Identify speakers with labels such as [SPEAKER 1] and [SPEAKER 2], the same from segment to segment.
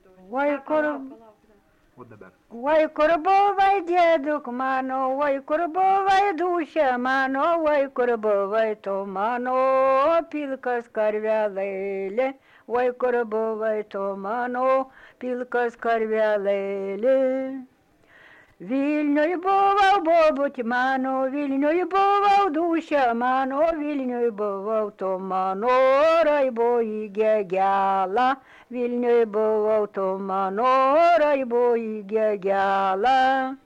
[SPEAKER 1] Vai kur,
[SPEAKER 2] O dabar.
[SPEAKER 1] vai kur buvai dėduk mano, vai kur buvai dušė mano, vai kur buvai tu mano, pilkas karvelėlė, vai kur buvai tu mano, pilkas karvelėlė. Vilniui buvau bobuti mano, Vilniui buvau dušė mano, Vilniui buvau tu mano, raibo į gegelą, Vilniui buvau tu mano, raibo į gegelą.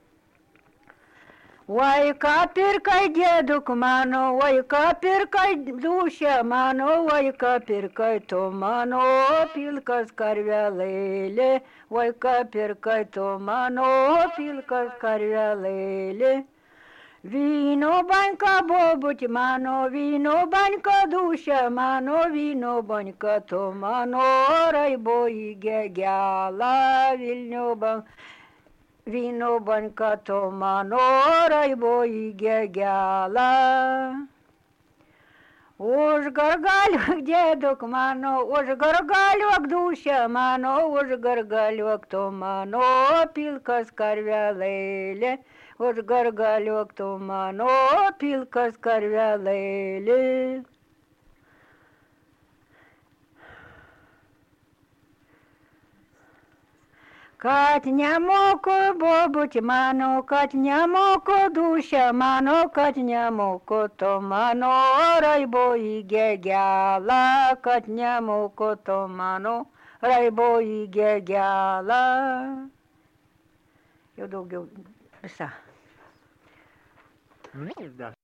[SPEAKER 1] Vai ką pirkai dėduk mano, vai ką pirkai dušė mano, vai ką pirkai tu mano, pilkas karvelėlė, vai ką pirkai tu mano, pilkas karvelėlė. Vyno baňka bobuti mano, vyno baňka dušė mano, vyno baňka tu mano, raibo į gegelą, Vilnių baňka. Vyno baňka tu mano, raibo į gegelą. Užgargaliuok dėduk mano, užgargaliuok dušė mano, užgargaliuok tu mano, pilkas karvelėlė, užgargaliuok tu mano, pilkas karvelėlė. Kad nemoku bobuti mano, kad nemoku dušė mano, kad nemoku tu mano, raibo į gegelą, kad nemoku tu mano, raibo į gegelą. Jau daugiau visą.